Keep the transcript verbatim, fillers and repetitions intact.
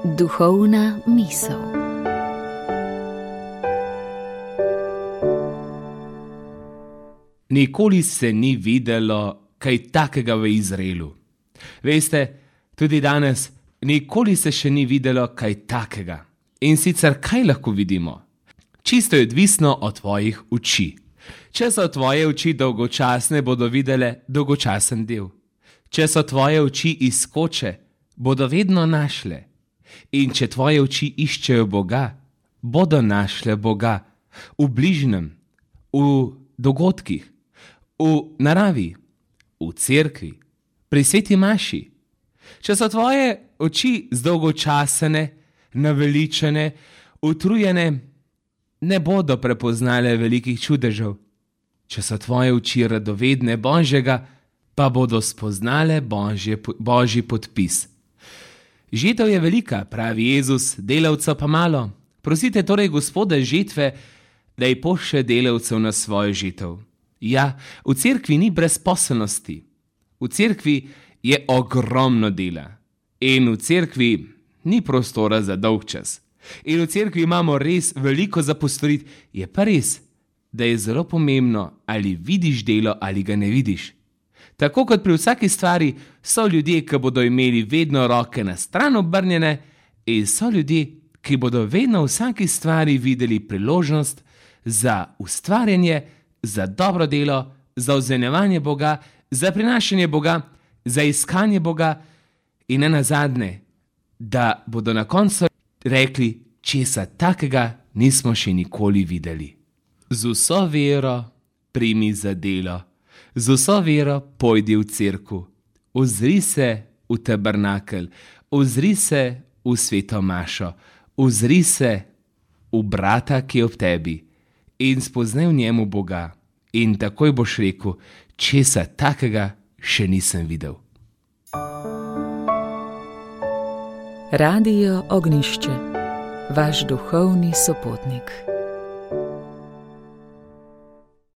Duhovna misel. Nikoli se ni videlo kaj takega v Izraelu. Veste, tudi danes nikoli se še ni videlo kaj takega. In sicer kaj lahko vidimo? Čisto je odvisno od tvojih oči. Če so tvoje oči dolgočasne, bodo videle dolgočasen del. Če so tvoje oči iskoče, bodo vedno našle. In če tvoje oči iščejo Boga, bodo našle Boga v bližnjem, v dogodkih, v naravi, v cerkvi, pri sveti maši. Če so tvoje oči zdolgočasene, naveličene, utrujene, ne bodo prepoznale velikih čudežev. Če so tvoje oči radovedne Božjega, pa bodo spoznale Božje, Božji podpis. Žetev je velika, pravi Jezus, delavcev pa malo. Prosite torej Gospoda žetve, da ji pošlje delavcev na svojo žetev. Ja, v cerkvi ni brezposelnosti. V cerkvi je ogromno dela. In v cerkvi ni prostora za dolg čas. In v cerkvi imamo res veliko za postoriti. Je pa res, da je zelo pomembno, ali vidiš delo ali ga ne vidiš. Tako kot pri vsaki stvari so ljudje, ki bodo imeli vedno roke na stran obrnjene, in so ljudje, ki bodo vedno v vsaki stvari videli priložnost za ustvarjanje, za dobro delo, za ozenjevanje Boga, za prinašanje Boga, za iskanje Boga in ne nazadnje, da bodo na koncu rekli, česa takega nismo še nikoli videli. Z vso vero primi za delo, z vso vero pojdi v cerkev, ozri se v tabernakelj, ozri se v sveto mašo, ozri se v brata, ki je ob tebi in spoznaj v njemu Boga in takoj boš rekel, česa takega še nisem videl. Radio Ognjišče, vaš duhovni sopotnik.